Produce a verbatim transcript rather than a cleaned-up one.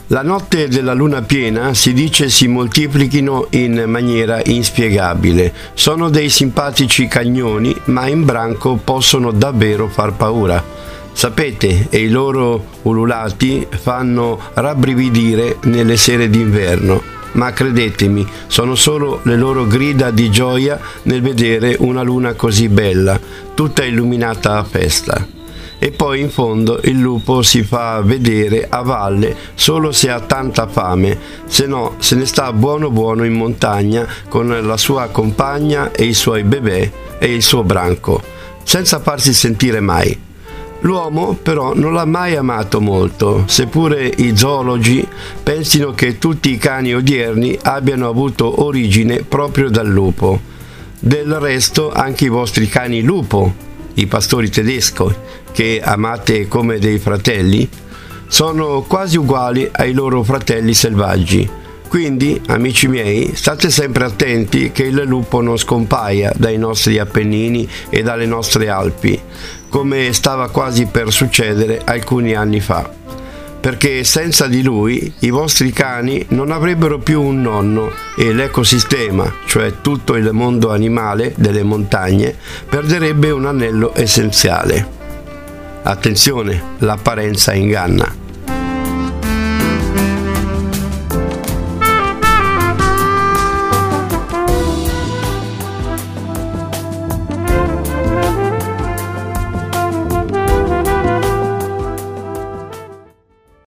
La notte della luna piena si dice si moltiplichino in maniera inspiegabile. Sono dei simpatici cagnoni, ma in branco possono davvero far paura. Sapete, e i loro ululati fanno rabbrividire nelle sere d'inverno. Ma credetemi, sono solo le loro grida di gioia nel vedere una luna così bella, tutta illuminata a festa. E poi in fondo il lupo si fa vedere a valle solo se ha tanta fame, se no se ne sta buono buono in montagna con la sua compagna e i suoi bebè e il suo branco, senza farsi sentire mai. L'uomo però non l'ha mai amato molto, seppure i zoologi pensino che tutti i cani odierni abbiano avuto origine proprio dal lupo. Del resto anche i vostri cani lupo, i pastori tedeschi, che amate come dei fratelli, sono quasi uguali ai loro fratelli selvaggi. Quindi, amici miei, state sempre attenti che il lupo non scompaia dai nostri Appennini e dalle nostre Alpi, come stava quasi per succedere alcuni anni fa, perché senza di lui i vostri cani non avrebbero più un nonno e l'ecosistema, cioè tutto il mondo animale delle montagne, perderebbe un anello essenziale. Attenzione, l'apparenza inganna.